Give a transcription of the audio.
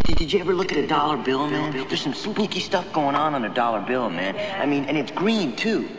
Did you ever look at a dollar bill, man? There's some spooky stuff going on a dollar bill, man. I mean, and it's green, too.